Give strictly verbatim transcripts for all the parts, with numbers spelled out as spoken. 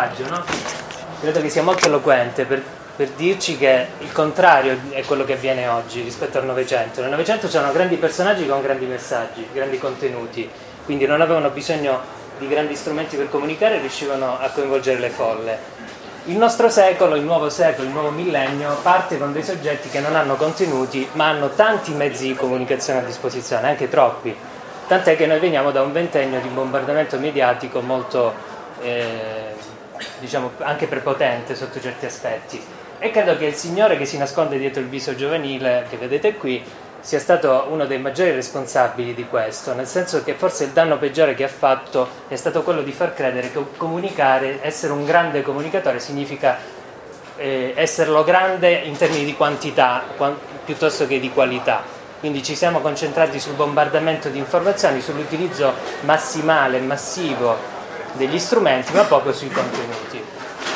messaggio, no? Credo che sia molto eloquente per, per dirci che il contrario è quello che avviene oggi rispetto al Novecento. Nel Novecento c'erano grandi personaggi con grandi messaggi, grandi contenuti, quindi non avevano bisogno di grandi strumenti per comunicare e riuscivano a coinvolgere le folle. Il nostro secolo, il nuovo secolo, il nuovo millennio parte con dei soggetti che non hanno contenuti ma hanno tanti mezzi di comunicazione a disposizione, anche troppi, tant'è che noi veniamo da un ventennio di bombardamento mediatico molto eh, diciamo anche prepotente sotto certi aspetti, e credo che il signore che si nasconde dietro il viso giovanile che vedete qui sia stato uno dei maggiori responsabili di questo, nel senso che forse il danno peggiore che ha fatto è stato quello di far credere che comunicare, essere un grande comunicatore significa eh, esserlo grande in termini di quantità quant- piuttosto che di qualità. Quindi ci siamo concentrati sul bombardamento di informazioni, sull'utilizzo massimale, massivo degli strumenti, ma poco sui contenuti.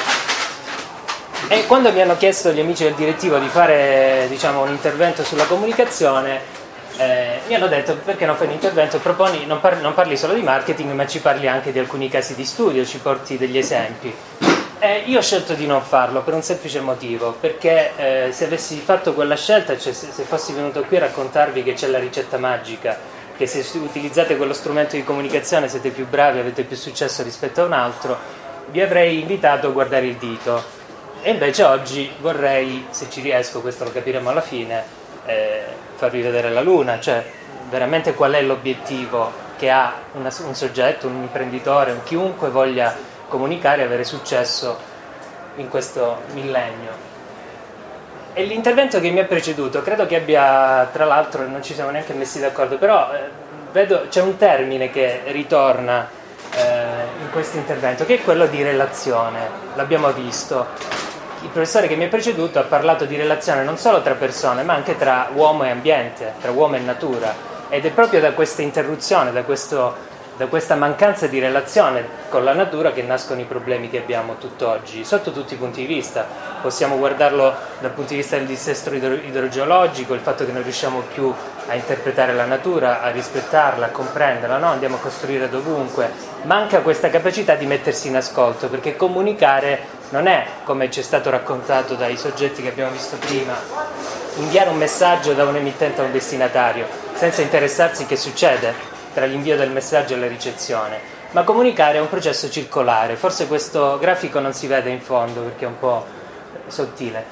E quando mi hanno chiesto gli amici del direttivo di fare, diciamo, un intervento sulla comunicazione, eh, mi hanno detto: perché non fai un intervento, proponi, non, parli, non parli solo di marketing, ma ci parli anche di alcuni casi di studio, ci porti degli esempi. E io ho scelto di non farlo per un semplice motivo, perché eh, se avessi fatto quella scelta, cioè se, se fossi venuto qui a raccontarvi che c'è la ricetta magica, che se utilizzate quello strumento di comunicazione siete più bravi, avete più successo rispetto a un altro, vi avrei invitato a guardare il dito. E invece oggi vorrei, se ci riesco, questo lo capiremo alla fine, eh, farvi vedere la luna, cioè veramente qual è l'obiettivo che ha una, un soggetto, un imprenditore, un chiunque voglia comunicare e avere successo in questo millennio. E l'intervento che mi ha preceduto credo che abbia, tra l'altro non ci siamo neanche messi d'accordo, però eh, vedo c'è un termine che ritorna eh, in questo intervento, che è quello di relazione. L'abbiamo visto. Il professore che mi ha preceduto ha parlato di relazione non solo tra persone, ma anche tra uomo e ambiente, tra uomo e natura, ed è proprio da questa interruzione, da, questo, da questa mancanza di relazione con la natura che nascono i problemi che abbiamo tutt'oggi, sotto tutti i punti di vista. Possiamo guardarlo dal punto di vista del dissesto idro- idrogeologico, il fatto che non riusciamo più a interpretare la natura, a rispettarla, a comprenderla, no? Andiamo a costruire dovunque. Manca questa capacità di mettersi in ascolto, perché comunicare non è, come ci è stato raccontato dai soggetti che abbiamo visto prima, inviare un messaggio da un emittente a un destinatario senza interessarsi che succede tra l'invio del messaggio e la ricezione, ma comunicare è un processo circolare. Forse questo grafico non si vede in fondo perché è un po' sottile,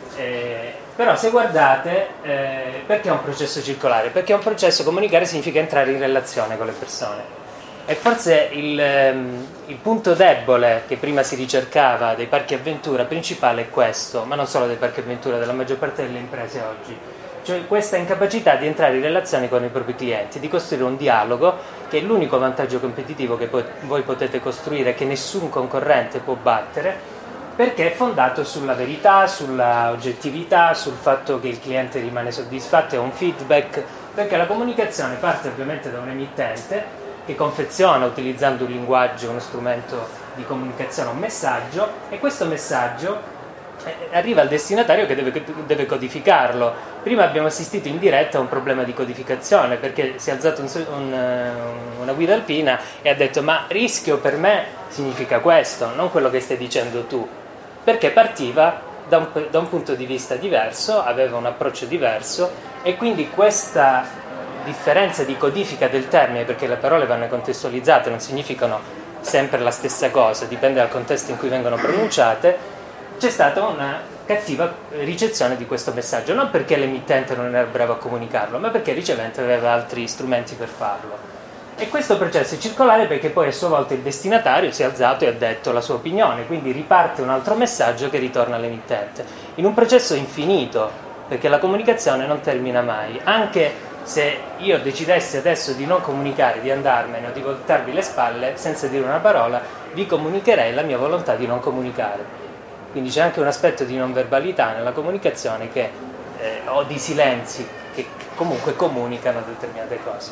eh, però se guardate, eh, perché è un processo circolare? Perché è un processo, comunicare significa entrare in relazione con le persone. E forse il, ehm, il punto debole che prima si ricercava dei parchi avventura principale è questo, ma non solo dei parchi avventura, della maggior parte delle imprese oggi, cioè questa incapacità di entrare in relazione con i propri clienti, di costruire un dialogo che è l'unico vantaggio competitivo che poi voi potete costruire, che nessun concorrente può battere, perché è fondato sulla verità, sulla oggettività, sul fatto che il cliente rimane soddisfatto, è un feedback, perché la comunicazione parte ovviamente da un emittente che confeziona, utilizzando un linguaggio, uno strumento di comunicazione, un messaggio, e questo messaggio arriva al destinatario che deve, deve codificarlo. Prima abbiamo assistito in diretta a un problema di codificazione, perché si è alzato un, un, una guida alpina e ha detto: ma rischio per me significa questo, non quello che stai dicendo tu, perché partiva da un, da un punto di vista diverso, aveva un approccio diverso, e quindi questa differenza di codifica del termine, perché le parole vanno contestualizzate, non significano sempre la stessa cosa, dipende dal contesto in cui vengono pronunciate, c'è stata una cattiva ricezione di questo messaggio, non perché l'emittente non era bravo a comunicarlo, ma perché il ricevente aveva altri strumenti per farlo. E questo processo è circolare perché poi a sua volta il destinatario si è alzato e ha detto la sua opinione, quindi riparte un altro messaggio che ritorna all'emittente, in un processo infinito, perché la comunicazione non termina mai. Anche se io decidessi adesso di non comunicare, di andarmene o di voltarvi le spalle senza dire una parola, vi comunicherei la mia volontà di non comunicare. Quindi c'è anche un aspetto di non verbalità nella comunicazione, che, eh, o di silenzi che comunque comunicano determinate cose.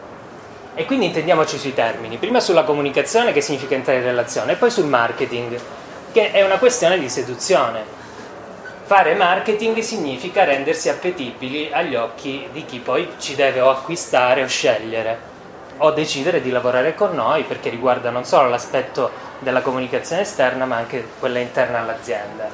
E quindi intendiamoci sui termini, prima sulla comunicazione, che significa entrare in relazione, e poi sul marketing, che è una questione di seduzione. Fare marketing significa rendersi appetibili agli occhi di chi poi ci deve o acquistare o scegliere, o decidere di lavorare con noi, perché riguarda non solo l'aspetto della comunicazione esterna, ma anche quella interna all'azienda.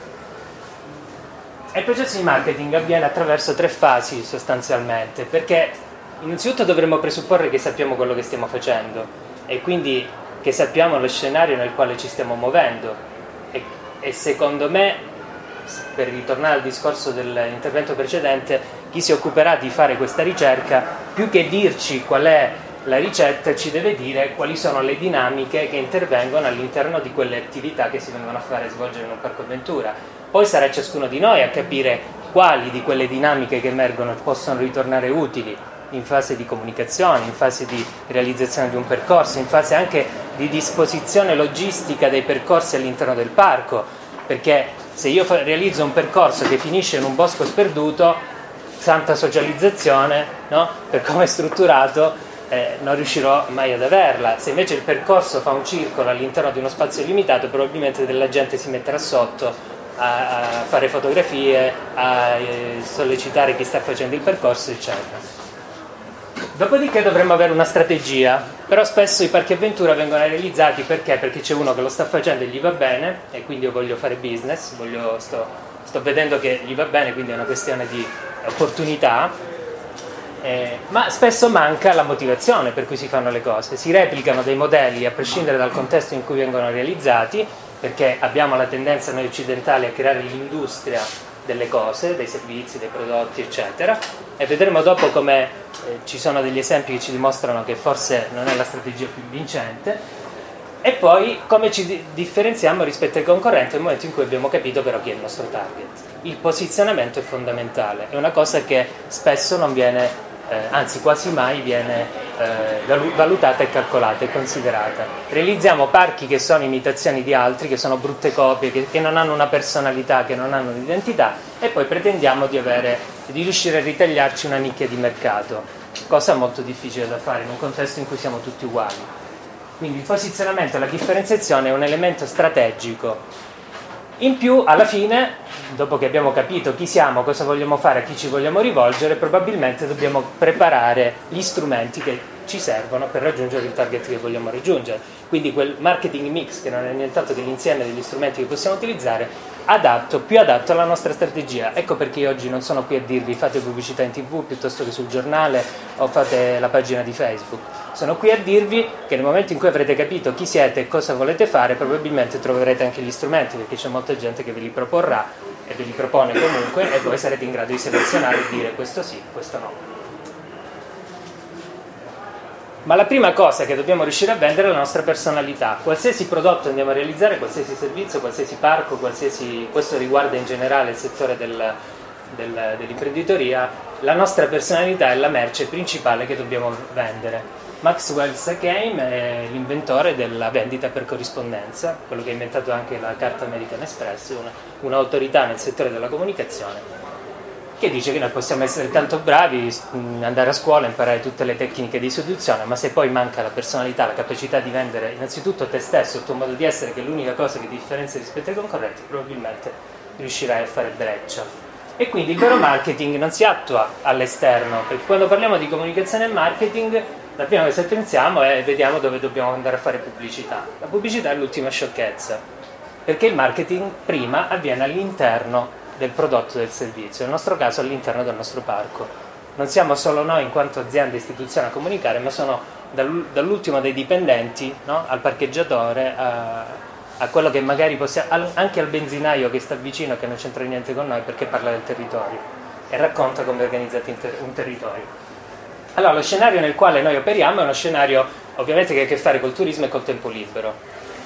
E il processo di marketing avviene attraverso tre fasi sostanzialmente, perché innanzitutto dovremmo presupporre che sappiamo quello che stiamo facendo e quindi che sappiamo lo scenario nel quale ci stiamo muovendo e, e secondo me, per ritornare al discorso dell'intervento precedente, chi si occuperà di fare questa ricerca, più che dirci qual è la ricetta, ci deve dire quali sono le dinamiche che intervengono all'interno di quelle attività che si vengono a fare svolgere in un parco avventura. Poi sarà ciascuno di noi a capire quali di quelle dinamiche che emergono possono ritornare utili in fase di comunicazione, in fase di realizzazione di un percorso, in fase anche di disposizione logistica dei percorsi all'interno del parco, perché se io realizzo un percorso che finisce in un bosco sperduto, santa socializzazione, no? Per come è strutturato, eh, non riuscirò mai ad averla. Se invece il percorso fa un circolo all'interno di uno spazio limitato, probabilmente della gente si metterà sotto a, a fare fotografie, a eh, sollecitare chi sta facendo il percorso, eccetera. Dopodiché dovremmo avere una strategia, però spesso i parchi avventura vengono realizzati perché? Perché c'è uno che lo sta facendo e gli va bene e quindi io voglio fare business, voglio, sto, sto vedendo che gli va bene, quindi è una questione di opportunità, eh, ma spesso manca la motivazione per cui si fanno le cose. Si replicano dei modelli a prescindere dal contesto in cui vengono realizzati, perché abbiamo la tendenza noi occidentali a creare l'industria delle cose, dei servizi, dei prodotti, eccetera, e vedremo dopo come eh, ci sono degli esempi che ci dimostrano che forse non è la strategia più vincente, e poi come ci di- differenziamo rispetto ai concorrenti nel momento in cui abbiamo capito però chi è il nostro target. Il posizionamento è fondamentale, è una cosa che spesso non viene, eh, anzi quasi mai viene eh, valutata e calcolata e considerata. Realizziamo parchi che sono imitazioni di altri, che sono brutte copie, che, che non hanno una personalità, che non hanno un'identità, e poi pretendiamo di avere, di riuscire a ritagliarci una nicchia di mercato, cosa molto difficile da fare in un contesto in cui siamo tutti uguali. Quindi il posizionamento e la differenziazione è un elemento strategico. In più, alla fine, dopo che abbiamo capito chi siamo, cosa vogliamo fare, a chi ci vogliamo rivolgere, probabilmente dobbiamo preparare gli strumenti che ci servono per raggiungere il target che vogliamo raggiungere. Quindi quel marketing mix, che non è nient'altro che l'insieme degli strumenti che possiamo utilizzare, adatto, più adatto alla nostra strategia. Ecco perché io oggi non sono qui a dirvi fate pubblicità in tv piuttosto che sul giornale o fate la pagina di Facebook. Sono qui a dirvi che nel momento in cui avrete capito chi siete e cosa volete fare, probabilmente troverete anche gli strumenti, perché c'è molta gente che ve li proporrà e ve li propone comunque, e voi sarete in grado di selezionare e dire questo sì, questo no. Ma la prima cosa che dobbiamo riuscire a vendere è la nostra personalità. Qualsiasi prodotto andiamo a realizzare, qualsiasi servizio, qualsiasi parco, qualsiasi, questo riguarda in generale il settore del, del, dell'imprenditoria, la nostra personalità è la merce principale che dobbiamo vendere. Maxwell Sakheim è l'inventore della vendita per corrispondenza, quello che ha inventato anche la carta American Express, una, un'autorità nel settore della comunicazione, che dice che noi possiamo essere tanto bravi, andare a scuola, imparare tutte le tecniche di seduzione, ma se poi manca la personalità, la capacità di vendere innanzitutto te stesso, il tuo modo di essere, che è l'unica cosa che ti differenzia rispetto ai concorrenti, probabilmente riuscirai a fare breccia. E quindi il vero marketing non si attua all'esterno, perché quando parliamo di comunicazione e marketing, la prima cosa che pensiamo è vediamo dove dobbiamo andare a fare pubblicità. La pubblicità è l'ultima sciocchezza, perché il marketing prima avviene all'interno del prodotto, del servizio, nel nostro caso all'interno del nostro parco. Non siamo solo noi in quanto azienda e istituzione a comunicare, ma sono dall'ultimo dei dipendenti, no? Al parcheggiatore, a, a quello che magari possiamo, anche al benzinaio che sta vicino, che non c'entra niente con noi perché parla del territorio e racconta come è organizzato un territorio. Allora, lo scenario nel quale noi operiamo è uno scenario ovviamente che ha a che fare col turismo e col tempo libero,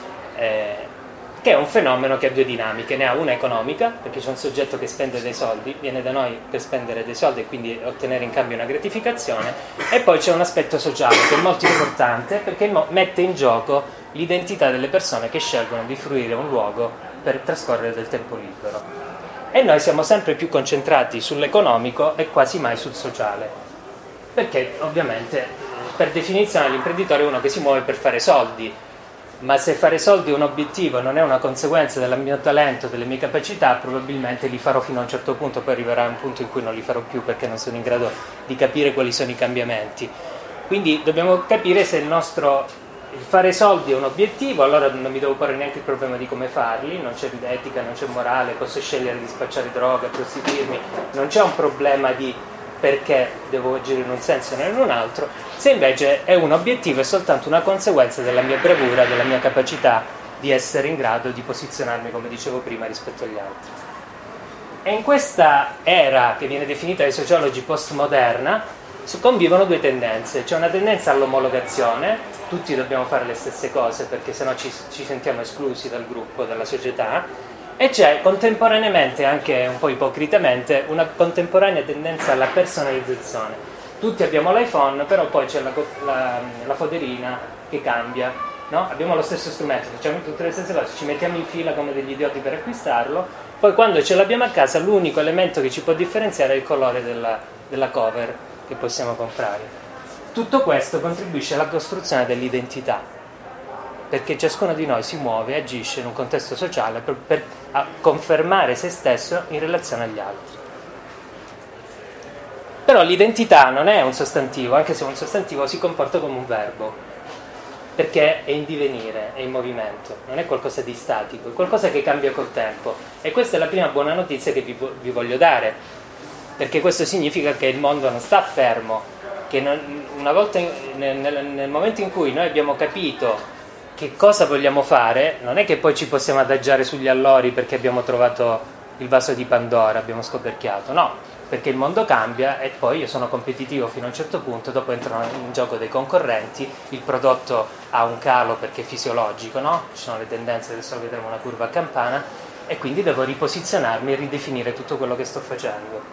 eh, che è un fenomeno che ha due dinamiche. Ne ha una economica, perché c'è un soggetto che spende dei soldi, viene da noi per spendere dei soldi e quindi ottenere in cambio una gratificazione, e poi c'è un aspetto sociale che è molto importante, perché mette in gioco l'identità delle persone che scelgono di fruire un luogo per trascorrere del tempo libero. E noi siamo sempre più concentrati sull'economico e quasi mai sul sociale, perché ovviamente per definizione l'imprenditore è uno che si muove per fare soldi, ma se fare soldi è un obiettivo, non è una conseguenza del mio talento, delle mie capacità, probabilmente li farò fino a un certo punto, poi arriverà un punto in cui non li farò più perché non sono in grado di capire quali sono i cambiamenti. Quindi dobbiamo capire se il nostro, il fare soldi è un obiettivo, allora non mi devo porre neanche il problema di come farli, non c'è etica, non c'è morale, posso scegliere di spacciare droga, prostituirmi, non c'è un problema di perché devo agire in un senso e non in un altro. Se invece è un obiettivo, è soltanto una conseguenza della mia bravura, della mia capacità di essere in grado di posizionarmi, come dicevo prima, rispetto agli altri. E in questa era che viene definita dai sociologi postmoderna convivono due tendenze. C'è una tendenza all'omologazione, tutti dobbiamo fare le stesse cose perché sennò ci, ci sentiamo esclusi dal gruppo, dalla società, e c'è contemporaneamente, anche un po' ipocritamente, una contemporanea tendenza alla personalizzazione. Tutti abbiamo l'iPhone, però poi c'è la, la, la foderina che cambia, no? Abbiamo lo stesso strumento, facciamo tutte le stesse cose, ci mettiamo in fila come degli idioti per acquistarlo, poi quando ce l'abbiamo a casa l'unico elemento che ci può differenziare è il colore della, della cover che possiamo comprare. Tutto questo contribuisce alla costruzione dell'identità, perché ciascuno di noi si muove e agisce in un contesto sociale per, per confermare se stesso in relazione agli altri. Però l'identità non è un sostantivo, anche se un sostantivo si comporta come un verbo, perché è in divenire, è in movimento, non è qualcosa di statico, è qualcosa che cambia col tempo. E questa è la prima buona notizia che vi, vi voglio dare, perché questo significa che il mondo non sta fermo, che non, una volta in, nel, nel momento in cui noi abbiamo capito che cosa vogliamo fare, non è che poi ci possiamo adagiare sugli allori perché abbiamo trovato il vaso di Pandora, abbiamo scoperchiato, no, perché il mondo cambia e poi io sono competitivo fino a un certo punto, dopo entrano in gioco dei concorrenti, il prodotto ha un calo perché è fisiologico, no? Ci sono le tendenze, adesso vedremo una curva a campana, e quindi devo riposizionarmi e ridefinire tutto quello che sto facendo.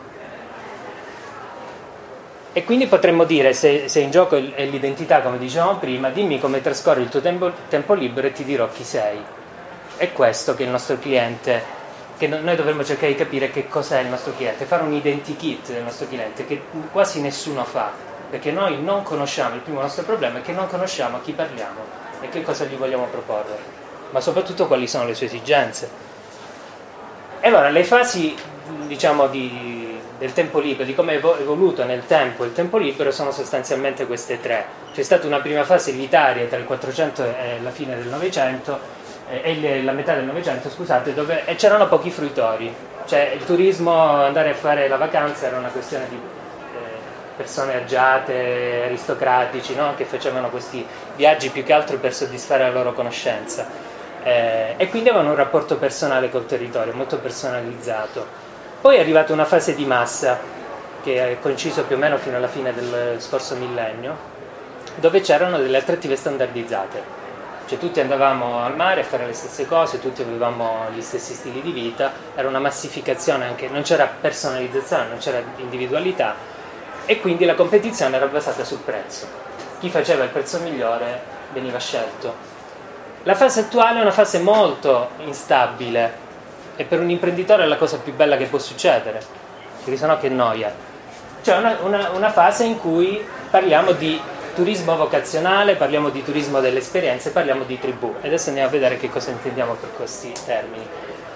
E quindi potremmo dire, se, se in gioco è l'identità, come dicevamo prima, dimmi come trascorri il tuo tempo, tempo libero e ti dirò chi sei. È questo che il nostro cliente, che noi dovremmo cercare di capire che cos'è il nostro cliente, fare un identikit del nostro cliente che quasi nessuno fa, perché noi non conosciamo, il primo nostro problema è che non conosciamo a chi parliamo e che cosa gli vogliamo proporre, ma soprattutto quali sono le sue esigenze. E allora le fasi, diciamo, di del tempo libero, di come è evoluto nel tempo il tempo libero, sono sostanzialmente queste tre. C'è stata una prima fase elitaria tra il quattrocento e la fine del Novecento eh, e la metà del Novecento, scusate, dove e c'erano pochi fruitori, cioè il turismo, andare a fare la vacanza era una questione di eh, persone agiate, aristocratici, no? Che facevano questi viaggi più che altro per soddisfare la loro conoscenza eh, e quindi avevano un rapporto personale col territorio molto personalizzato. Poi è arrivata una fase di massa che è coinciso più o meno fino alla fine del scorso millennio, dove c'erano delle attrattive standardizzate, cioè tutti andavamo al mare a fare le stesse cose, tutti avevamo gli stessi stili di vita, era una massificazione anche, non c'era personalizzazione, non c'era individualità e quindi la competizione era basata sul prezzo. Chi faceva il prezzo migliore veniva scelto. La fase attuale è una fase molto instabile, e per un imprenditore è la cosa più bella che può succedere, perché sennò che noia. Cioè una, una, una fase in cui parliamo di turismo vocazionale, parliamo di turismo delle esperienze, parliamo di tribù. E adesso andiamo a vedere che cosa intendiamo per questi termini.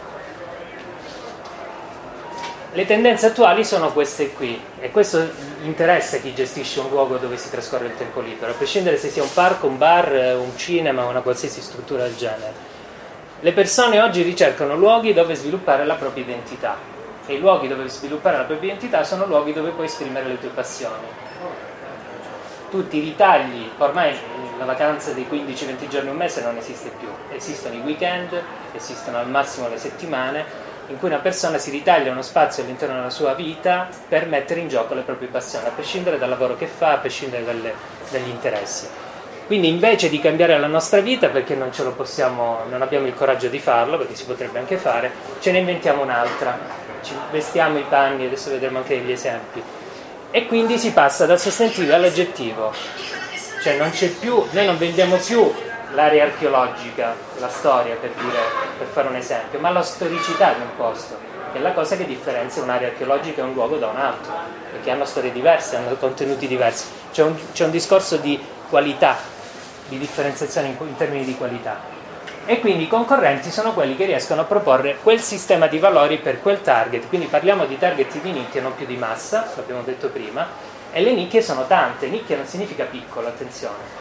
Le tendenze attuali sono queste qui, e questo interessa chi gestisce un luogo dove si trascorre il tempo libero, a prescindere se sia un parco, un bar, un cinema o una qualsiasi struttura del genere. Le persone oggi ricercano luoghi dove sviluppare la propria identità, e i luoghi dove sviluppare la propria identità sono luoghi dove puoi esprimere le tue passioni. Tutti i ritagli, ormai la vacanza dei quindici venti giorni un mese non esiste più, esistono i weekend, esistono al massimo le settimane in cui una persona si ritaglia uno spazio all'interno della sua vita per mettere in gioco le proprie passioni, a prescindere dal lavoro che fa, a prescindere dalle, dagli interessi. Quindi invece di cambiare la nostra vita, perché non ce lo possiamo, non abbiamo il coraggio di farlo, perché si potrebbe anche fare, ce ne inventiamo un'altra, ci vestiamo i panni, adesso vedremo anche degli esempi, e quindi si passa dal sostantivo all'aggettivo, cioè non c'è più, noi non vendiamo più l'area archeologica, la storia per dire, per fare un esempio, ma la storicità di un posto, che è la cosa che differenzia un'area archeologica e un luogo da un altro, perché hanno storie diverse, hanno contenuti diversi, c'è un, c'è un discorso di qualità, di differenziazione in, in termini di qualità, e quindi i concorrenti sono quelli che riescono a proporre quel sistema di valori per quel target. Quindi parliamo di target di nicchia, non più di massa, l'abbiamo detto prima, e le nicchie sono tante. Nicchia non significa piccolo, attenzione,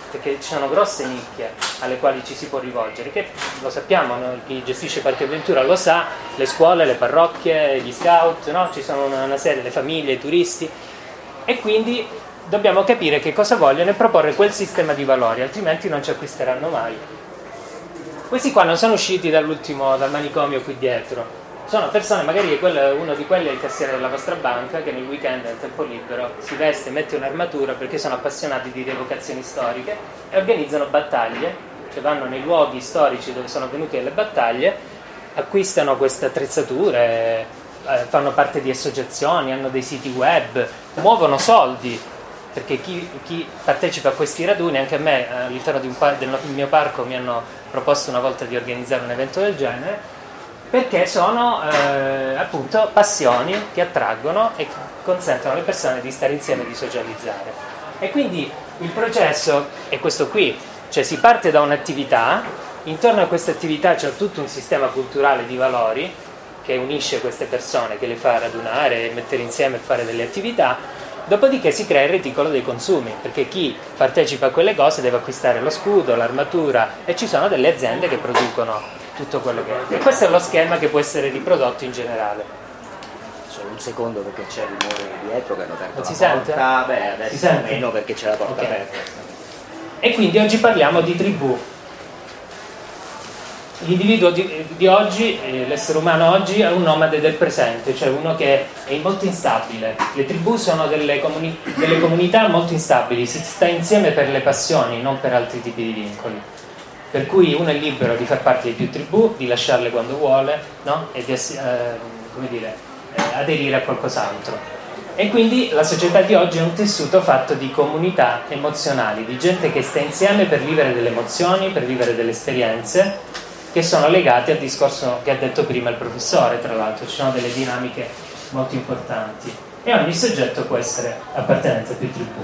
perché ci sono grosse nicchie alle quali ci si può rivolgere, che lo sappiamo, no? Chi gestisce Parchi Avventura lo sa, le scuole, le parrocchie, gli scout, no? Ci sono una, una serie, le famiglie, i turisti, e quindi dobbiamo capire che cosa vogliono e proporre quel sistema di valori, altrimenti non ci acquisteranno mai. Questi qua non sono usciti dall'ultimo, dal manicomio qui dietro, sono persone, magari quello, uno di quelli è il cassiere della vostra banca, che nel weekend, nel tempo libero, si veste, mette un'armatura perché sono appassionati di rievocazioni storiche e organizzano battaglie, cioè vanno nei luoghi storici dove sono avvenute le battaglie, acquistano queste attrezzature, eh, fanno parte di associazioni, hanno dei siti web, muovono soldi, perché chi, chi partecipa a questi raduni, anche a me all'interno di un par- del mio parco mi hanno proposto una volta di organizzare un evento del genere, perché sono eh, appunto passioni che attraggono e consentono alle persone di stare insieme e di socializzare. E quindi il processo è questo qui, cioè si parte da un'attività, intorno a questa attività c'è tutto un sistema culturale di valori che unisce queste persone, che le fa radunare, mettere insieme e fare delle attività, dopodiché si crea il reticolo dei consumi, perché chi partecipa a quelle cose deve acquistare lo scudo, l'armatura, e ci sono delle aziende che producono tutto quello che è. E questo è lo schema che può essere riprodotto in generale. Solo un secondo perché c'è il rumore dietro che hanno aperto non la si porta. Sente? Beh, adesso si sente? meno perché c'è la porta Okay. aperta. E quindi oggi parliamo di tribù. L'individuo di, di oggi, eh, l'essere umano oggi, è un nomade del presente, cioè uno che è molto instabile. Le tribù sono delle, comuni- delle comunità molto instabili, si sta insieme per le passioni, non per altri tipi di vincoli. Per cui uno è libero di far parte di più tribù, di lasciarle quando vuole, no? E di eh, come dire, eh, aderire a qualcos'altro. E quindi la società di oggi è un tessuto fatto di comunità emozionali, di gente che sta insieme per vivere delle emozioni, per vivere delle esperienze che sono legate al discorso che ha detto prima il professore, tra l'altro. Ci sono delle dinamiche molto importanti e ogni soggetto può essere appartenente a più tribù.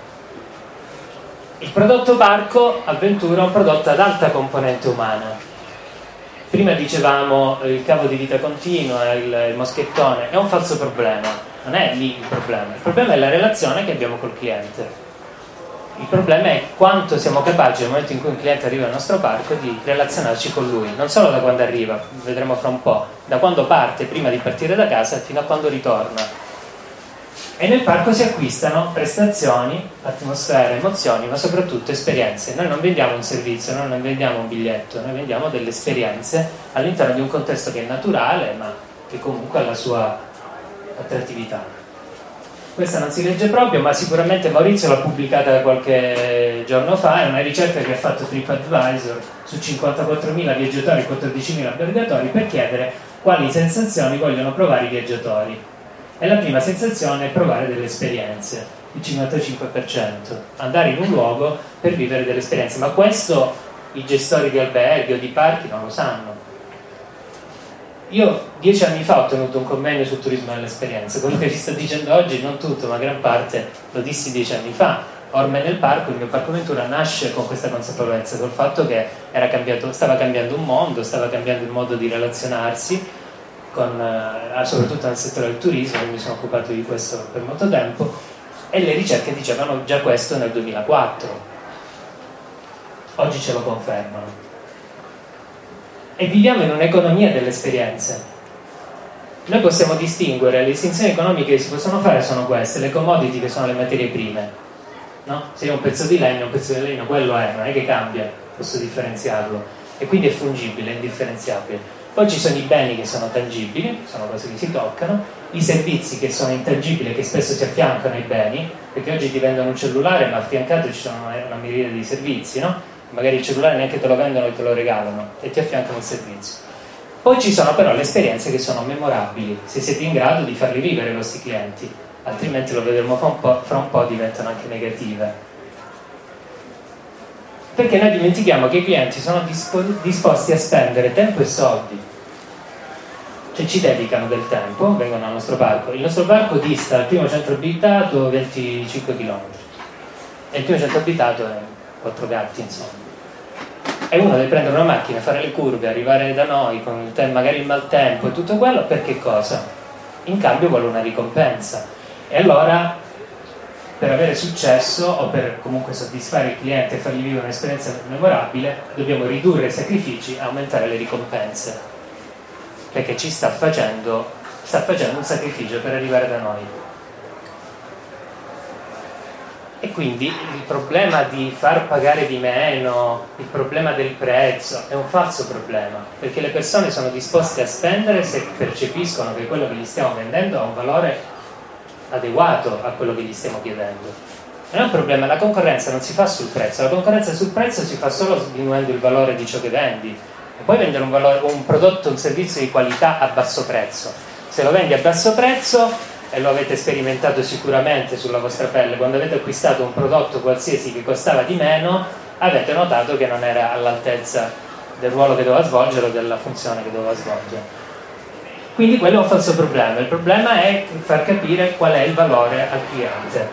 Il prodotto parco avventura è un prodotto ad alta componente umana. Prima dicevamo il cavo di vita continua, il, il moschettone, è un falso problema, non è lì il problema, il problema è la relazione che abbiamo col cliente. Il problema è quanto siamo capaci nel momento in cui un cliente arriva al nostro parco di relazionarci con lui, non solo da quando arriva, vedremo fra un po', da quando parte, prima di partire da casa, fino a quando ritorna. E nel parco si acquistano prestazioni, atmosfere, emozioni, ma soprattutto esperienze. Noi non vendiamo un servizio, noi non vendiamo un biglietto, noi vendiamo delle esperienze all'interno di un contesto che è naturale, ma che comunque ha la sua attrattività. Questa non si legge proprio, ma sicuramente Maurizio l'ha pubblicata qualche giorno fa, è una ricerca che ha fatto TripAdvisor su cinquantaquattromila viaggiatori e quattordicimila albergatori per chiedere quali sensazioni vogliono provare i viaggiatori. E la prima sensazione è provare delle esperienze, il cinquantacinque per cento, andare in un luogo per vivere delle esperienze, ma questo i gestori di alberghi o di parchi non lo sanno. Io dieci anni fa ho tenuto un convegno sul turismo dell'esperienza, quello che vi sto dicendo oggi non tutto, ma gran parte lo dissi dieci anni fa. Ormai nel parco, il mio Parco Ventura nasce con questa consapevolezza, col fatto che era cambiato, stava cambiando un mondo, stava cambiando il modo di relazionarsi, con, eh, soprattutto nel settore del turismo, e mi sono occupato di questo per molto tempo, e le ricerche dicevano già questo nel duemilaquattro. Oggi ce lo confermano. E viviamo in un'economia delle esperienze. Noi possiamo distinguere, le distinzioni economiche che si possono fare sono queste: le commodity, che sono le materie prime, no? Se io ho un pezzo di legno, un pezzo di legno quello è, non è che cambia, posso differenziarlo, e quindi è fungibile, è indifferenziabile. Poi ci sono i beni che sono tangibili, sono cose che si toccano, i servizi che sono intangibili, che spesso si affiancano ai beni, perché oggi ti vendono un cellulare, ma affiancato ci sono una miriade di servizi, no? Magari il cellulare neanche te lo vendono e te lo regalano e ti affiancano il servizio. Poi ci sono però le esperienze che sono memorabili, se siete in grado di farli vivere ai vostri clienti, altrimenti lo vedremo fra un po', fra un po' diventano anche negative. Perché noi dimentichiamo che i clienti sono dispo- disposti a spendere tempo e soldi, cioè ci dedicano del tempo, vengono al nostro parco. Il nostro parco dista dal primo centro abitato venticinque chilometri e il primo centro abitato è quattro gatti, insomma. E uno deve prendere una macchina, fare le curve, arrivare da noi con il te- magari il maltempo e tutto quello, per che cosa? In cambio vuole una ricompensa. E allora per avere successo o per comunque soddisfare il cliente e fargli vivere un'esperienza memorabile dobbiamo ridurre i sacrifici e aumentare le ricompense, perché ci sta facendo, sta facendo un sacrificio per arrivare da noi. E quindi il problema di far pagare di meno, il problema del prezzo è un falso problema, perché le persone sono disposte a spendere se percepiscono che quello che gli stiamo vendendo ha un valore adeguato a quello che gli stiamo chiedendo. Non è un problema, la concorrenza non si fa sul prezzo, la concorrenza sul prezzo si fa solo diminuendo il valore di ciò che vendi. E puoi vendere un, valore, un prodotto, un servizio di qualità a basso prezzo. Se lo vendi a basso prezzo, e lo avete sperimentato sicuramente sulla vostra pelle, quando avete acquistato un prodotto qualsiasi che costava di meno, avete notato che non era all'altezza del ruolo che doveva svolgere o della funzione che doveva svolgere. Quindi quello è un falso problema. Il problema è far capire qual è il valore al cliente.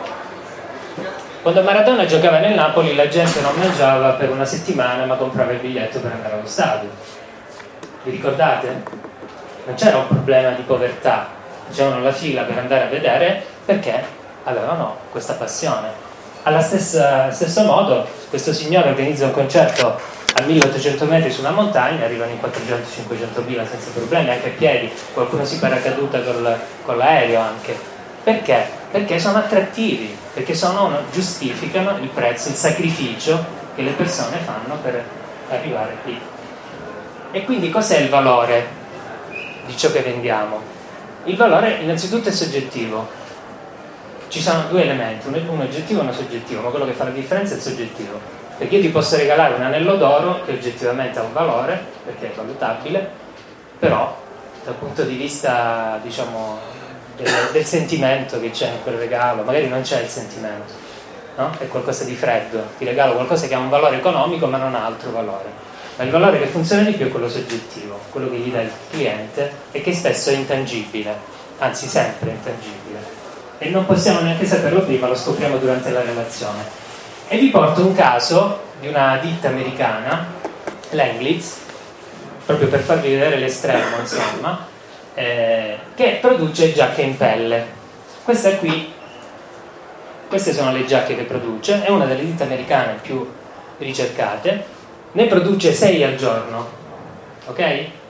Quando Maradona giocava nel Napoli, la gente non mangiava per una settimana ma comprava il biglietto per andare allo stadio. Vi ricordate? Non c'era un problema di povertà, facevano la fila per andare a vedere perché avevano questa passione. Allo stesso modo questo signore organizza un concerto a milleottocento metri su una montagna, arrivano in quattrocento cinquecento mila senza problemi, anche a piedi, qualcuno si paracaduta col, con l'aereo anche. Perché? Perché sono attrattivi, perché sono, giustificano il prezzo, il sacrificio che le persone fanno per arrivare lì. E quindi cos'è il valore di ciò che vendiamo? Il valore innanzitutto è soggettivo. Ci sono due elementi, uno oggettivo e uno soggettivo, ma quello che fa la differenza è il soggettivo. Perché io ti posso regalare un anello d'oro che oggettivamente ha un valore, perché è valutabile, però dal punto di vista, diciamo, del, del sentimento che c'è in quel regalo, magari non c'è il sentimento, no? È qualcosa di freddo, ti regalo qualcosa che ha un valore economico ma non ha altro valore. Ma il valore che funziona di più è quello soggettivo, quello che gli dà il cliente e che spesso è intangibile, anzi sempre intangibile. E non possiamo neanche saperlo prima, lo scopriamo durante la relazione. E vi porto un caso di una ditta americana, Langlitz, proprio per farvi vedere l'estremo, insomma, eh, che produce giacche in pelle. Questa qui, queste sono le giacche che produce, è una delle ditte americane più ricercate, ne produce sei al giorno, ok?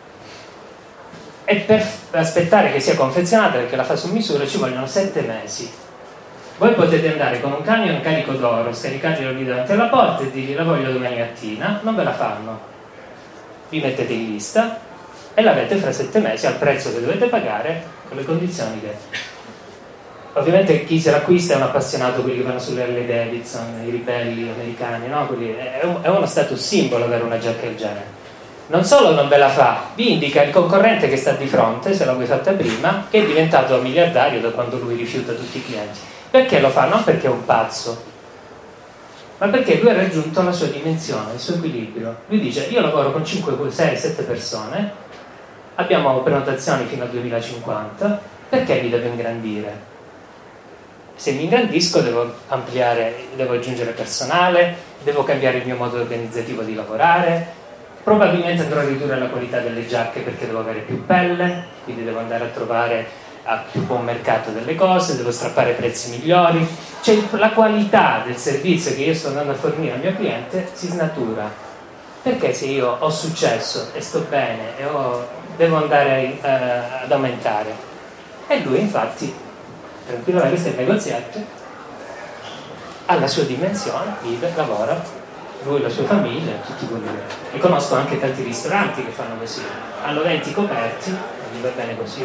E per aspettare che sia confezionata, perché la fa su misura, ci vogliono sette mesi. Voi potete andare con un camion carico d'oro, scaricatelo lì davanti alla porta e dirgli la voglio domani mattina, non ve la fanno. Vi mettete in lista e l'avete fra sette mesi al prezzo che dovete pagare con le condizioni che... Ovviamente chi se l'acquista è un appassionato, quelli che vanno sulle Harley Davidson, i ribelli americani, no? Quelli... È, un, è uno status simbolo avere una giacca del genere. Non solo non ve la fa, vi indica il concorrente che sta di fronte, se l'avevi fatta prima, che è diventato miliardario da quando lui rifiuta tutti i clienti. Perché lo fa? Non perché è un pazzo, ma perché lui ha raggiunto la sua dimensione, il suo equilibrio. Lui dice: io lavoro con cinque, sei, sette persone, abbiamo prenotazioni fino al duemilacinquanta, perché mi devo ingrandire? Se mi ingrandisco devo ampliare, devo aggiungere personale, devo cambiare il mio modo organizzativo di lavorare, probabilmente andrò a ridurre la qualità delle giacche perché devo avere più pelle, quindi devo andare a trovare a più buon mercato delle cose, devo strappare prezzi migliori, cioè la qualità del servizio che io sto andando a fornire al mio cliente si snatura. Perché se io ho successo e sto bene e ho, devo andare eh, ad aumentare? E lui infatti, tranquillamente, questo è il negozietto, ha la sua dimensione, vive, lavora, lui, la sua famiglia, tutti quelli che... E conosco anche tanti ristoranti che fanno così, hanno venti coperti, non gli va bene così.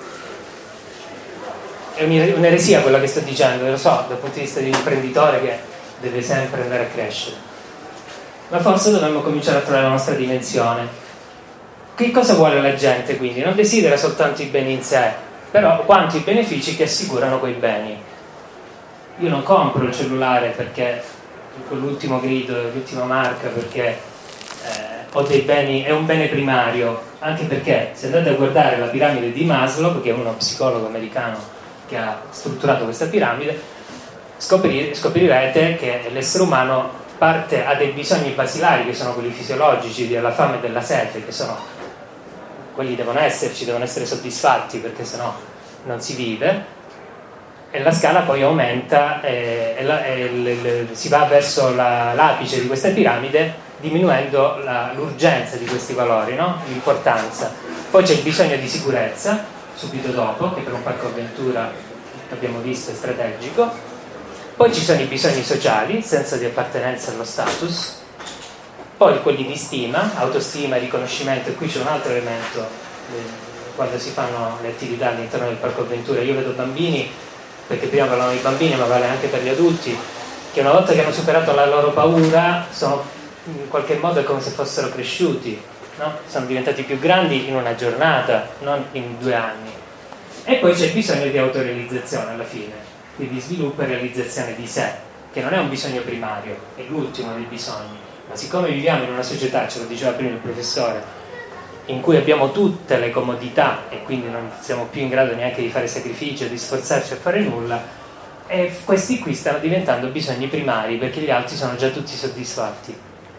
È un'eresia quella che sto dicendo, lo so, dal punto di vista di un imprenditore che deve sempre andare a crescere, ma forse dovremmo cominciare a trovare la nostra dimensione. Che cosa vuole la gente quindi? Non desidera soltanto i beni in sé, però quanti i benefici che assicurano quei beni. Io non compro il cellulare perché con l'ultimo grido, l'ultima marca, perché eh, ho dei beni, è un bene primario, anche perché se andate a guardare la piramide di Maslow, che è uno psicologo americano che ha strutturato questa piramide, scoprir- scoprirete che l'essere umano parte a dei bisogni basilari che sono quelli fisiologici della fame e della sete, che sono quelli devono esserci, devono essere soddisfatti perché sennò non si vive, e la scala poi aumenta e, e, la, e le, le, si va verso la, l'apice di questa piramide, diminuendo la, l'urgenza di questi valori, no? L'importanza. Poi c'è il bisogno di sicurezza subito dopo, che per un parco avventura abbiamo visto è strategico. Poi ci sono i bisogni sociali, senso di appartenenza allo status, poi quelli di stima, autostima, riconoscimento. E qui c'è un altro elemento eh, quando si fanno le attività all'interno del parco avventura. Io vedo bambini, perché prima parlavamo di bambini ma vale anche per gli adulti, che una volta che hanno superato la loro paura sono in qualche modo è come se fossero cresciuti, no? Sono diventati più grandi in una giornata, non in due anni. E poi c'è il bisogno di autorealizzazione alla fine, quindi sviluppo e realizzazione di sé, che non è un bisogno primario, è l'ultimo dei bisogni, ma siccome viviamo in una società, ce lo diceva prima il professore, in cui abbiamo tutte le comodità e quindi non siamo più in grado neanche di fare sacrificio, di sforzarci a fare nulla, e questi qui stanno diventando bisogni primari perché gli altri sono già tutti soddisfatti.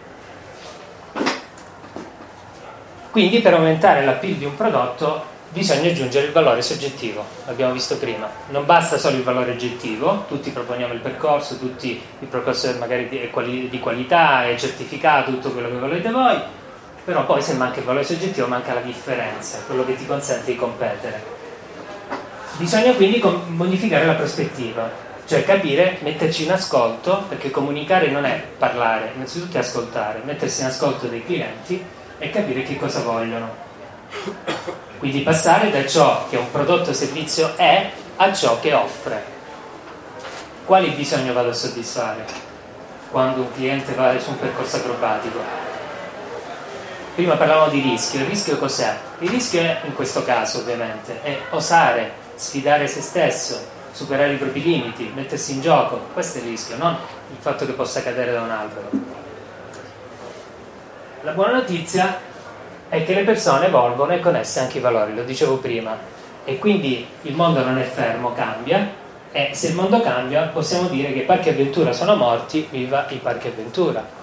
Quindi per aumentare l'appeal di un prodotto bisogna aggiungere il valore soggettivo, l'abbiamo visto prima. Non basta solo il valore oggettivo, tutti proponiamo il percorso, tutti il percorso magari di, quali, di qualità, è certificato, tutto quello che volete voi, però poi se manca il valore soggettivo manca la differenza, quello che ti consente di competere. Bisogna quindi modificare la prospettiva, cioè capire, metterci in ascolto, perché comunicare non è parlare, innanzitutto è ascoltare, mettersi in ascolto dei clienti e capire che cosa vogliono. Quindi passare da ciò che un prodotto o servizio è a ciò che offre. Quali bisogno vado a soddisfare quando un cliente va su un percorso acrobatico? Prima parlavamo di rischio. Il rischio cos'è? Il rischio è, in questo caso ovviamente, è osare, sfidare se stesso, superare i propri limiti, mettersi in gioco. Questo è il rischio, non il fatto che possa cadere da un albero. La buona notizia è che le persone evolvono e con esse anche i valori, lo dicevo prima, e quindi il mondo non è fermo, cambia, e se il mondo cambia possiamo dire che i parchi avventura sono morti, viva i parchi avventura.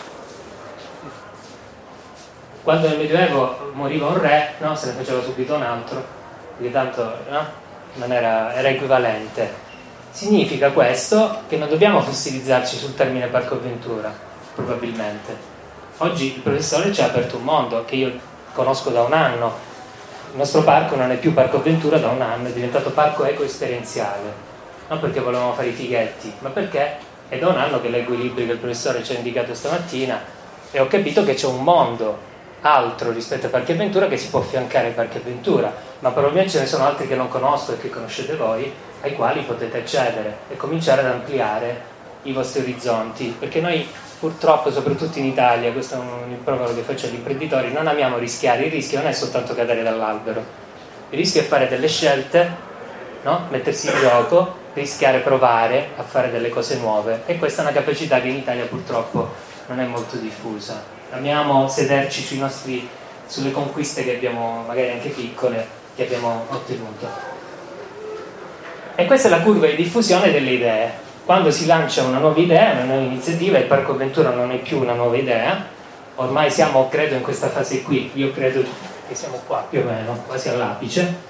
Quando nel Medioevo moriva un re, no, se ne faceva subito un altro, perché tanto no, non era, era equivalente. Significa questo che non dobbiamo fossilizzarci sul termine parco avventura, probabilmente. Oggi il professore ci ha aperto un mondo che io conosco da un anno. Il nostro parco non è più parco avventura da un anno, è diventato parco eco-esperienziale, non perché volevamo fare i fighetti, ma perché è da un anno che leggo i libri che il professore ci ha indicato stamattina e ho capito che c'è un mondo altro rispetto ai parchi avventura che si può affiancare ai parchi avventura, ma probabilmente ce ne sono altri che non conosco e che conoscete voi, ai quali potete accedere e cominciare ad ampliare i vostri orizzonti, perché noi purtroppo, soprattutto in Italia, questo è un rimprovero che faccio agli imprenditori, non amiamo rischiare. Il rischio non è soltanto cadere dall'albero, il rischio è fare delle scelte, no? Mettersi in gioco, rischiare, provare a fare delle cose nuove, e questa è una capacità che in Italia purtroppo non è molto diffusa. Amiamo sederci sui nostri, sulle conquiste che abbiamo, magari anche piccole, che abbiamo ottenuto. E questa è la curva di diffusione delle idee. Quando si lancia una nuova idea, una nuova iniziativa, il parco avventura non è più una nuova idea, ormai siamo, credo, in questa fase qui, io credo che siamo qua più o meno, quasi all'apice.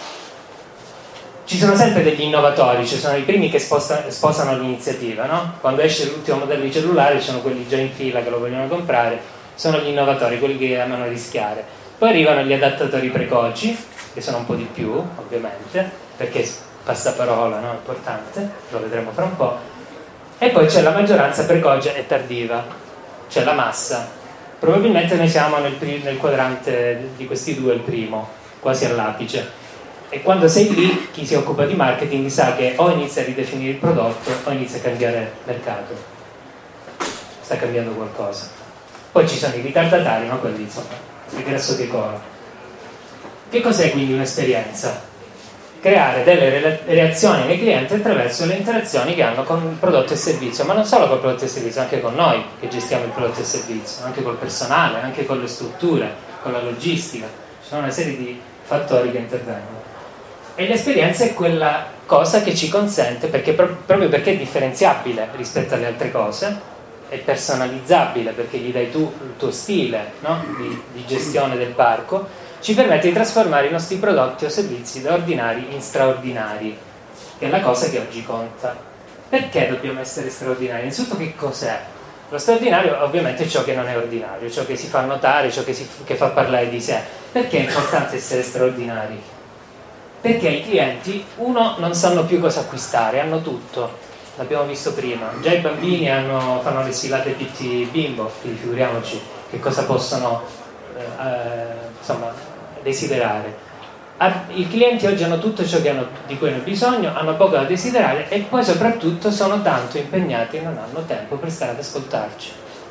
Ci sono sempre degli innovatori, ci sono i primi che sposta, sposano l'iniziativa, no? Quando esce l'ultimo modello di cellulare ci sono quelli già in fila che lo vogliono comprare, sono gli innovatori, quelli che amano rischiare. Poi arrivano gli adattatori precoci, che sono un po' di più, ovviamente, perché passaparola, no? È importante, lo vedremo fra un po'. E poi c'è la maggioranza precoce e tardiva, c'è la massa. Probabilmente noi siamo nel, nel quadrante di questi due, il primo, quasi all'apice. E quando sei lì, chi si occupa di marketing sa che o inizia a ridefinire il prodotto o inizia a cambiare il mercato. Sta cambiando qualcosa. Poi ci sono i ritardatari, no? Quelli, insomma, il grasso che cola. Che cos'è quindi un'esperienza? Creare delle reazioni nei clienti attraverso le interazioni che hanno con il prodotto e servizio, ma non solo col prodotto e servizio, anche con noi che gestiamo il prodotto e servizio, anche col personale, anche con le strutture, con la logistica. Ci sono una serie di fattori che intervengono. E l'esperienza è quella cosa che ci consente, perché proprio perché è differenziabile rispetto alle altre cose, è personalizzabile perché gli dai tu il tuo stile, no? di, di gestione del parco, ci permette di trasformare i nostri prodotti o servizi da ordinari in straordinari, che che è la cosa che oggi conta. Perché dobbiamo essere straordinari? Innanzitutto, che cos'è? Lo straordinario ovviamente è ciò che non è ordinario, ciò che si fa notare, ciò che, si, che fa parlare di sé. Perché è importante essere straordinari? Perché i clienti, uno, non sanno più cosa acquistare, hanno tutto, l'abbiamo visto prima, già i bambini hanno, fanno le sfilate pitti bimbo, quindi figuriamoci che cosa possono eh, eh, insomma, desiderare. I clienti oggi hanno tutto ciò che hanno, di cui hanno bisogno, hanno poco da desiderare e poi soprattutto sono tanto impegnati e non hanno tempo per stare ad ascoltarci.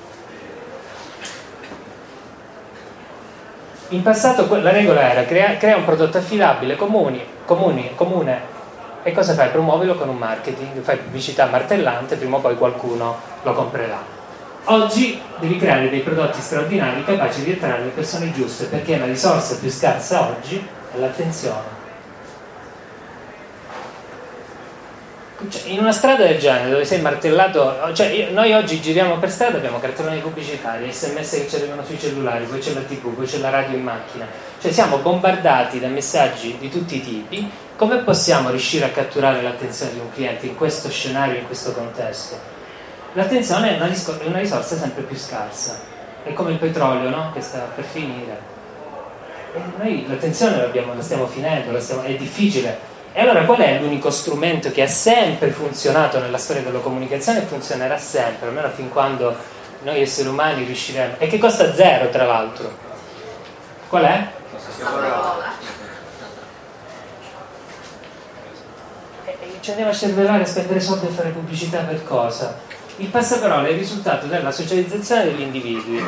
In passato la regola era crea, crea un prodotto affidabile, comuni, comuni, comune, e cosa fai? Promuovilo con un marketing, fai pubblicità martellante, prima o poi qualcuno lo comprerà. Oggi devi creare dei prodotti straordinari capaci di attrarre le persone giuste, perché la risorsa più scarsa oggi è l'attenzione. Cioè, in una strada del genere dove sei martellato, cioè io, noi oggi giriamo per strada, abbiamo cartelloni pubblicitari, sms che ci arrivano sui cellulari, poi c'è la tv, poi c'è la radio in macchina, cioè siamo bombardati da messaggi di tutti i tipi. Come possiamo riuscire a catturare l'attenzione di un cliente in questo scenario, in questo contesto? L'attenzione è una, risco- è una risorsa sempre più scarsa, è come il petrolio, no? Che sta per finire, e noi l'attenzione l'abbiamo, la stiamo finendo, la stiamo, è difficile. E allora qual è l'unico strumento che ha sempre funzionato nella storia della comunicazione e funzionerà sempre, almeno fin quando noi esseri umani riusciremo, e che costa zero tra l'altro? Qual è? E ci andiamo a cervellare, a spendere soldi e fare pubblicità per cosa? Il passaparola è il risultato della socializzazione degli individui,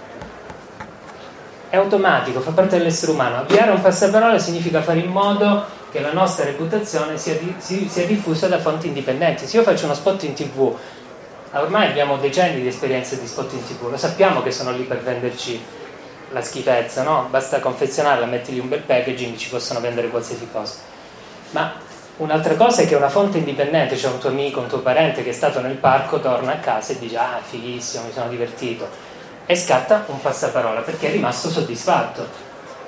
è automatico, fa parte dell'essere umano. Avviare un passaparola significa fare in modo che la nostra reputazione sia, di, sia diffusa da fonti indipendenti. Se io faccio uno spot in tv, ormai abbiamo decenni di esperienza di spot in tv, lo sappiamo che sono lì per venderci la schifezza, no? Basta confezionarla, mettergli un bel packaging, ci possono vendere qualsiasi cosa. Ma un'altra cosa è che una fonte indipendente, cioè un tuo amico, un tuo parente che è stato nel parco, torna a casa e dice ah, fighissimo, mi sono divertito, e scatta un passaparola perché è rimasto soddisfatto.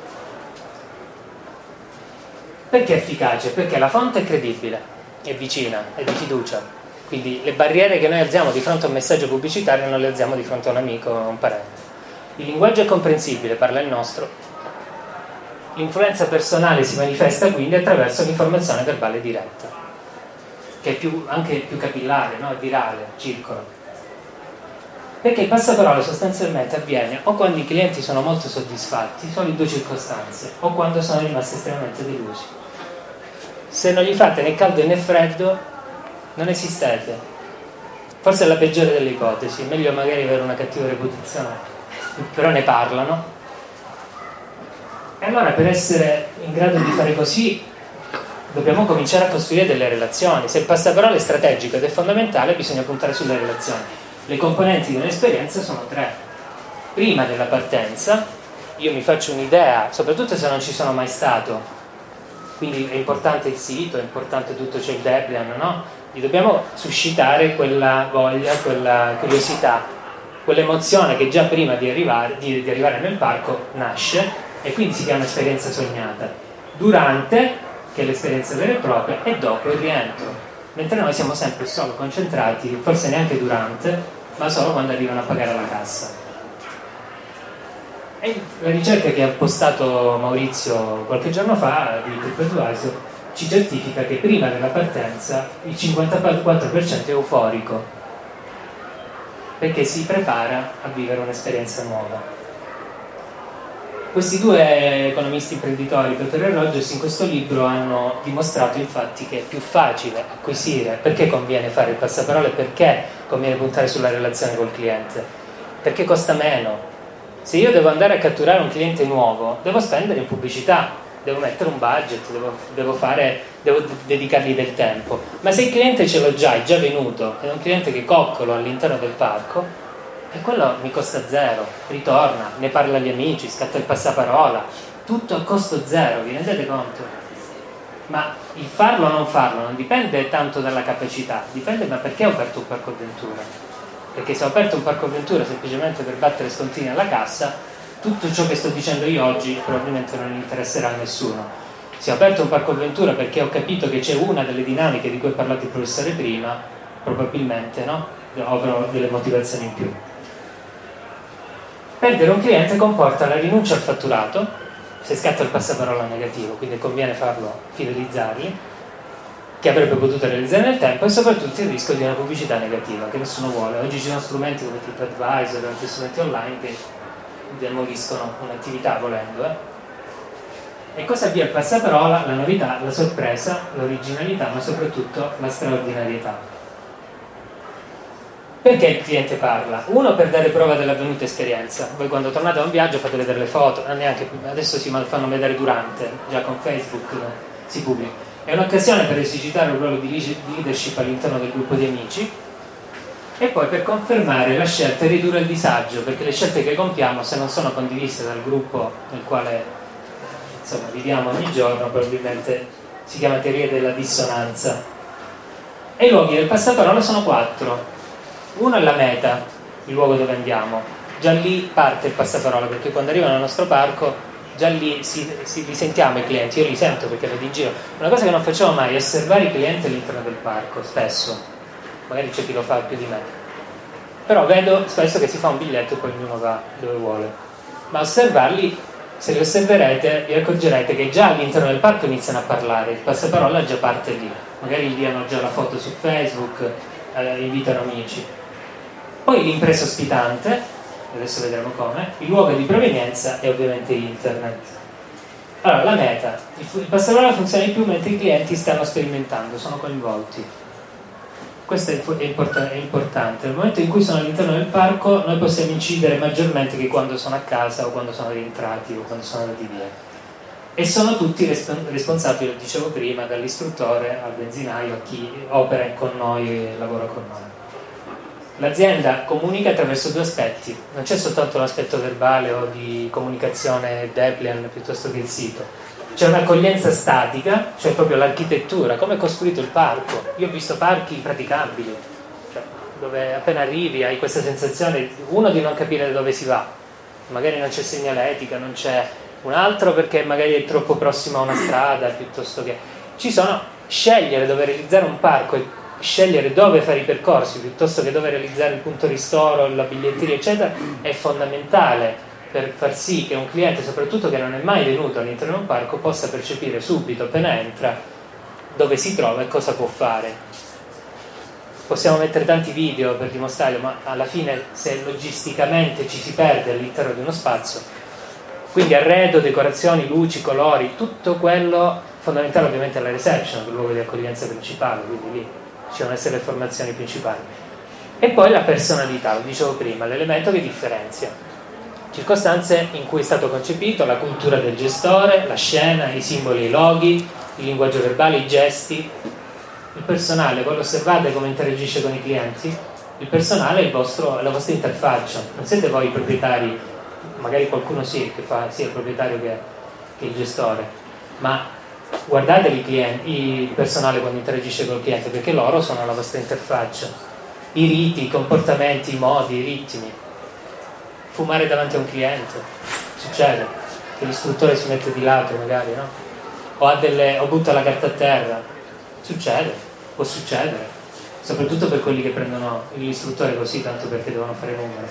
Perché è efficace? Perché la fonte è credibile, è vicina, è di fiducia. Quindi le barriere che noi alziamo di fronte a un messaggio pubblicitario non le alziamo di fronte a un amico o a un parente. Il linguaggio è comprensibile, parla il nostro. L'influenza personale si manifesta quindi attraverso l'informazione verbale diretta, che è più, anche più capillare, no? È virale, circola. Perché il passaparola sostanzialmente avviene o quando i clienti sono molto soddisfatti, sono in due circostanze, o quando sono rimasti estremamente delusi. Se non gli fate né caldo né freddo, non esistete. Forse è la peggiore delle ipotesi, meglio magari avere una cattiva reputazione, però ne parlano. E allora per essere in grado di fare così dobbiamo cominciare a costruire delle relazioni. Se il passaparola è strategico ed è fondamentale, bisogna puntare sulle relazioni. Le componenti di un'esperienza sono tre. Prima della partenza io mi faccio un'idea, soprattutto se non ci sono mai stato, quindi è importante il sito, è importante tutto, c'è il Debian, no? Gli dobbiamo suscitare quella voglia, quella curiosità, quell'emozione che già prima di arrivare, di, di arrivare nel parco nasce, e quindi si chiama esperienza sognata. Durante, che è l'esperienza vera e propria, e dopo il rientro. Mentre noi siamo sempre solo concentrati, forse neanche durante, ma solo quando arrivano a pagare la cassa. E la ricerca che ha postato Maurizio qualche giorno fa di TripAdvisor ci certifica che prima della partenza il cinquantaquattro per cento è euforico, perché si prepara a vivere un'esperienza nuova. Questi due economisti imprenditori, Peter e Rogers, in questo libro hanno dimostrato infatti che è più facile acquisire. Perché conviene fare il passaparola e perché conviene puntare sulla relazione col cliente? Perché costa meno. Se io devo andare a catturare un cliente nuovo, devo spendere in pubblicità, devo mettere un budget, devo, devo, fare, devo dedicargli del tempo. Ma se il cliente ce l'ho già, è già venuto, è un cliente che coccolo all'interno del parco, e quello mi costa zero, ritorna, ne parla agli amici, scatta il passaparola, tutto a costo zero, vi rendete conto? Ma il farlo o non farlo non dipende tanto dalla capacità, dipende da perché ho aperto un parco avventura. Perché se ho aperto un parco avventura semplicemente per battere scontrini alla cassa, tutto ciò che sto dicendo io oggi probabilmente non interesserà a nessuno. se ho aperto un parco avventura perché ho capito che c'è una delle dinamiche di cui ha parlato il professore prima, probabilmente no? Avrò delle motivazioni in più. Perdere un cliente comporta la rinuncia al fatturato se scatta il passaparola negativo, quindi conviene farlo, fidelizzarli, che avrebbe potuto realizzare nel tempo, e soprattutto il rischio di una pubblicità negativa che nessuno vuole. Oggi ci sono strumenti come TripAdvisor e altri strumenti online che demoliscono un'attività volendo. Eh? E cosa avvia il passaparola? La novità, la sorpresa, l'originalità, ma soprattutto la straordinarietà. Perché il cliente parla? Uno, per dare prova dell'avvenuta esperienza. Voi quando tornate da un viaggio fate vedere le foto, neanche, adesso si fanno vedere durante, già con Facebook si pubblica. È un'occasione per esercitare un ruolo di leadership all'interno del gruppo di amici, e poi per confermare la scelta e ridurre il disagio, perché le scelte che compiamo, se non sono condivise dal gruppo nel quale insomma viviamo ogni giorno, probabilmente si chiama teoria della dissonanza. E i luoghi del passaparola sono quattro. Uno è la meta, il luogo dove andiamo. Già lì parte il passaparola, perché quando arrivano al nostro parco già lì si, si, li sentiamo i clienti. Io li sento perché vado in giro. Una cosa che non facciamo mai è osservare i clienti all'interno del parco, spesso. Magari c'è chi lo fa più di me, però vedo spesso che si fa un biglietto e poi ognuno va dove vuole. Ma osservarli, se li osserverete, vi accorgerete che già all'interno del parco iniziano a parlare. Il passaparola già parte lì. Magari inviano già la foto su Facebook, eh, invitano amici. Poi l'impresa ospitante, adesso vedremo come, il luogo di provenienza e ovviamente internet. Allora, la meta. Il, il passaparola funziona di più mentre i clienti stanno sperimentando, sono coinvolti. Questo è, è, import- è importante. Nel momento in cui sono all'interno del parco noi possiamo incidere maggiormente che quando sono a casa o quando sono rientrati o quando sono andati via. E sono tutti resp- responsabili, lo dicevo prima, dall'istruttore al benzinaio, a chi opera con noi e lavora con noi. L'azienda comunica attraverso due aspetti, non c'è soltanto l'aspetto verbale o di comunicazione Debian piuttosto che il sito, c'è un'accoglienza statica, cioè proprio l'architettura, come è costruito il parco. Io ho visto parchi impraticabili, cioè, dove appena arrivi hai questa sensazione, uno, di non capire dove si va, magari non c'è segnaletica, non c'è un altro perché magari è troppo prossimo a una strada, piuttosto che ci sono, scegliere dove realizzare un parco e scegliere dove fare i percorsi piuttosto che dove realizzare il punto ristoro, la biglietteria eccetera è fondamentale per far sì che un cliente, soprattutto che non è mai venuto all'interno di un parco, possa percepire subito appena entra dove si trova e cosa può fare. Possiamo mettere tanti video per dimostrarlo, ma alla fine se logisticamente ci si perde all'interno di uno spazio, quindi arredo, decorazioni, luci, colori, tutto quello fondamentale ovviamente è la reception, il luogo di accoglienza principale, quindi lì ci devono essere le formazioni principali. E poi la personalità, lo dicevo prima, l'elemento che differenzia. Circostanze in cui è stato concepito, la cultura del gestore, la scena, i simboli, i loghi, il linguaggio verbale, i gesti, il personale. Voi lo osservate come interagisce con i clienti? Il personale è, il vostro, è la vostra interfaccia, non siete voi i proprietari, magari qualcuno sì, che fa sia il proprietario che, che il gestore, ma guardate i clienti, il personale quando interagisce con il cliente, perché loro sono la vostra interfaccia. I riti, i comportamenti, i modi, i ritmi. Fumare davanti a un cliente, succede che l'istruttore si mette di lato magari, no? O, ha delle, o butta la carta a terra, succede, può succedere, soprattutto per quelli che prendono l'istruttore così tanto perché devono fare numeri.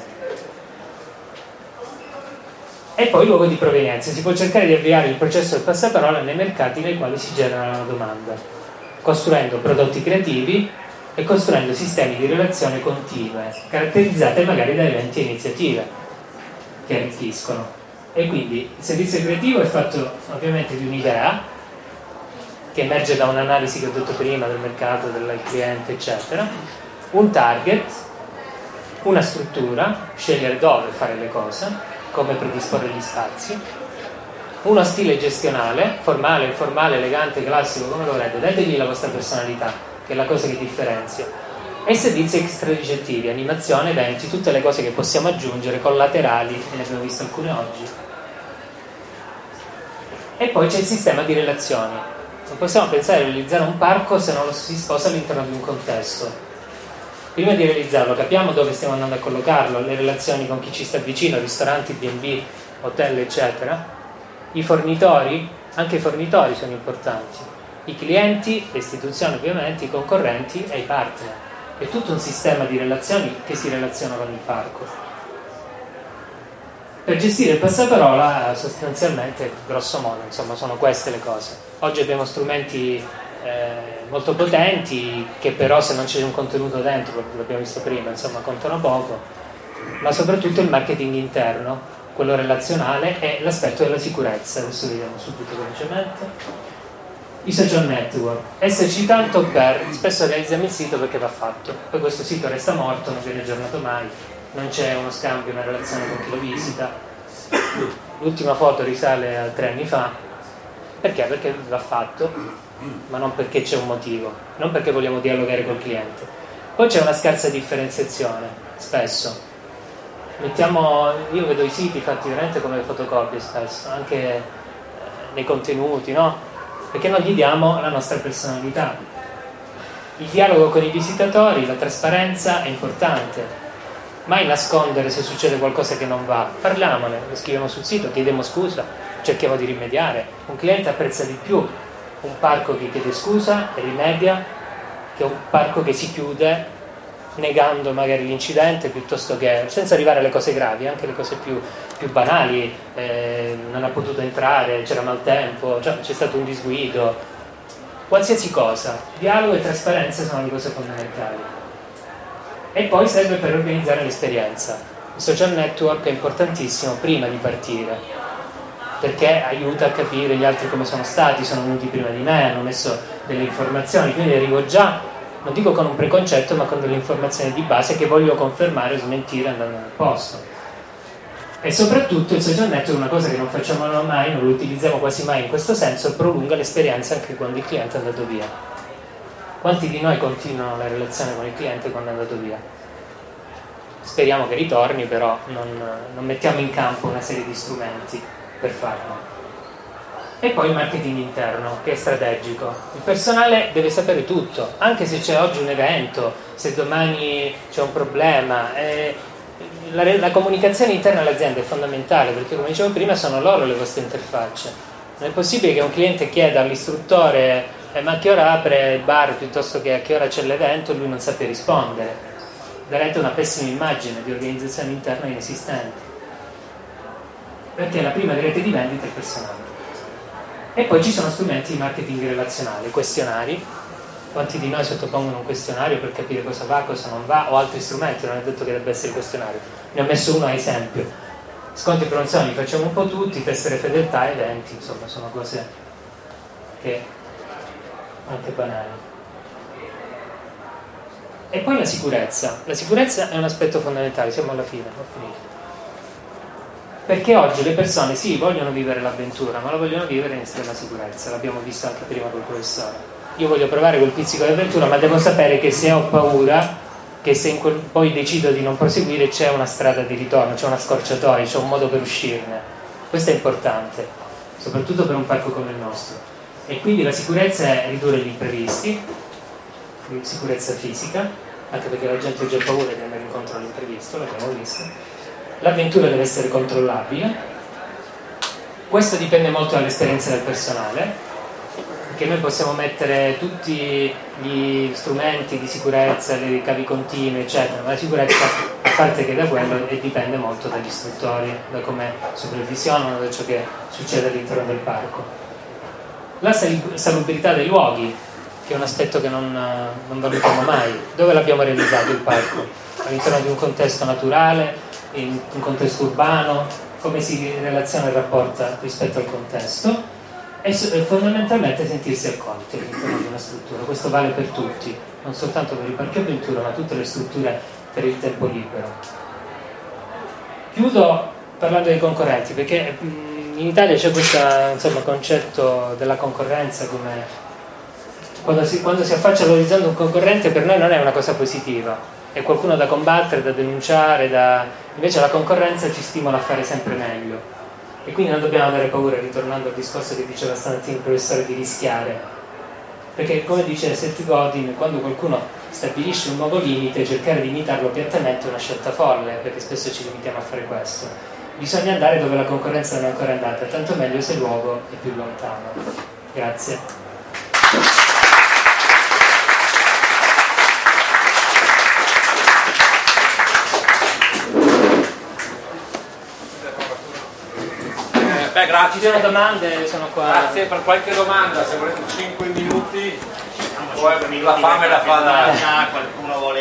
E poi il luogo di provenienza. Si può cercare di avviare il processo del passaparola nei mercati nei quali si genera la domanda, costruendo prodotti creativi e costruendo sistemi di relazione continue, caratterizzate magari da eventi e iniziative che arricchiscono. E quindi il servizio creativo è fatto ovviamente di un'idea che emerge da un'analisi che ho detto prima del mercato, del cliente eccetera, un target, una struttura, scegliere dove fare le cose, come predisporre gli spazi, uno stile gestionale, formale, informale, elegante, classico, come lo volete, dategli la vostra personalità, che è la cosa che differenzia, e servizi extraricettivi, animazione, eventi, tutte le cose che possiamo aggiungere, collaterali, ne abbiamo visto alcune oggi. E poi c'è il sistema di relazioni. Non possiamo pensare a realizzare un parco se non lo si sposa all'interno di un contesto. Prima di realizzarlo capiamo dove stiamo andando a collocarlo, le relazioni con chi ci sta vicino, ristoranti, B and B, hotel eccetera, i fornitori, Anche i fornitori sono importanti, i clienti, le istituzioni ovviamente, i concorrenti e i partner. È tutto un sistema di relazioni che si relaziona con il parco. Per gestire il passaparola sostanzialmente, grosso modo, insomma, sono queste le cose. Oggi abbiamo strumenti eh, molto potenti che però, se non c'è un contenuto dentro, l'abbiamo visto prima, insomma, contano poco, ma soprattutto il marketing interno, quello relazionale, e l'aspetto della sicurezza. Adesso vediamo subito velocemente. I social network, esserci tanto per, spesso realizziamo il sito perché va fatto, poi questo sito resta morto, non viene aggiornato mai, non c'è uno scambio, una relazione con chi lo visita. L'ultima foto risale a tre anni fa. Perché? Perché va fatto, ma non perché c'è un motivo, non perché vogliamo dialogare col cliente. Poi c'è una scarsa differenziazione, spesso. Mettiamo, io vedo i siti fatti veramente come le fotocopie spesso, anche eh, nei contenuti, no? Perché non gli diamo la nostra personalità. Il dialogo con i visitatori, la trasparenza è importante. Mai nascondere se succede qualcosa che non va. Parliamone, lo scriviamo sul sito, chiediamo scusa, cerchiamo di rimediare. Un cliente apprezza di più un parco che chiede scusa e rimedia che un parco che si chiude negando magari l'incidente, piuttosto che, senza arrivare alle cose gravi, anche le cose più, più banali, eh, non ha potuto entrare, c'era maltempo, cioè, c'è stato un disguido, qualsiasi cosa. Dialogo e trasparenza sono le cose fondamentali. E poi serve per organizzare l'esperienza. Il social network è importantissimo prima di partire, perché aiuta a capire gli altri come sono stati, sono venuti prima di me, hanno messo delle informazioni, quindi arrivo già, non dico con un preconcetto, ma con delle informazioni di base che voglio confermare o smentire andando nel posto. E soprattutto il social network è una cosa che non facciamo mai, non lo utilizziamo quasi mai in questo senso, prolunga l'esperienza anche quando il cliente è andato via. Quanti di noi continuano la relazione con il cliente quando è andato via? Speriamo che ritorni, però non, non mettiamo in campo una serie di strumenti per farlo. E poi il marketing interno, che è strategico. Il personale deve sapere tutto, anche se c'è oggi un evento, se domani c'è un problema. Eh, la, la comunicazione interna all'azienda è fondamentale, perché, come dicevo prima, sono loro le vostre interfacce. Non è possibile che un cliente chieda all'istruttore eh, ma a che ora apre il bar, piuttosto che a che ora c'è l'evento, e lui non sappia rispondere. Darete una pessima immagine di organizzazione interna inesistente, perché la prima rete di vendita è il personale. E poi ci sono strumenti di marketing relazionale, questionari. Quanti di noi sottopongono un questionario per capire cosa va, cosa non va, o altri strumenti, non è detto che debba essere il questionario. Ne ho messo uno a esempio. Sconti e promozioni li facciamo un po' tutti, tessere fedeltà, eventi, insomma, sono cose che anche banali. E poi la sicurezza. La sicurezza è un aspetto fondamentale, siamo alla fine, ho finito. Perché oggi le persone sì, vogliono vivere l'avventura, ma la vogliono vivere in estrema sicurezza, l'abbiamo visto anche prima col professore. Io voglio provare quel pizzico di avventura, ma devo sapere che se ho paura, che se in quel, poi decido di non proseguire, c'è una strada di ritorno, c'è una scorciatoia, c'è un modo per uscirne. Questo è importante, soprattutto per un parco come il nostro. E quindi la sicurezza è ridurre gli imprevisti, sicurezza fisica, anche perché la gente oggi ha paura di andare incontro all'imprevisto, l'abbiamo visto. L'avventura deve essere controllabile. Questo dipende molto dall'esperienza del personale, perché noi possiamo mettere tutti gli strumenti di sicurezza, le cavi continui, eccetera, ma la sicurezza, a parte che da quello, e dipende molto dagli istruttori, da come supervisionano, da ciò che succede all'interno del parco. La salubrità dei luoghi, che è un aspetto che non, non valutiamo mai. Dove l'abbiamo realizzato il parco? All'interno di un contesto naturale, in un contesto urbano, come si relaziona e rapporta rispetto al contesto, e fondamentalmente sentirsi accolti all'interno di una struttura. Questo vale per tutti, non soltanto per il parco avventura, ma tutte le strutture per il tempo libero. Chiudo parlando dei concorrenti, perché in Italia c'è questo concetto della concorrenza, come quando si, quando si affaccia all'orizzonte un concorrente, per noi non è una cosa positiva, è qualcuno da combattere, da denunciare, da... invece la concorrenza ci stimola a fare sempre meglio, e quindi non dobbiamo avere paura, ritornando al discorso che diceva stamattina il professore, di rischiare, perché, come dice Seth Godin, quando qualcuno stabilisce un nuovo limite, cercare di imitarlo piattamente è una scelta folle, perché spesso ci limitiamo a fare questo. bisogna andare dove la concorrenza non è ancora andata, tanto meglio se il luogo è più lontano. Grazie. Beh, grazie. Ci sono domande? Sono qua. Grazie per qualche domanda, se volete cinque minuti. Poi la fame la fa da... Qualcuno vuole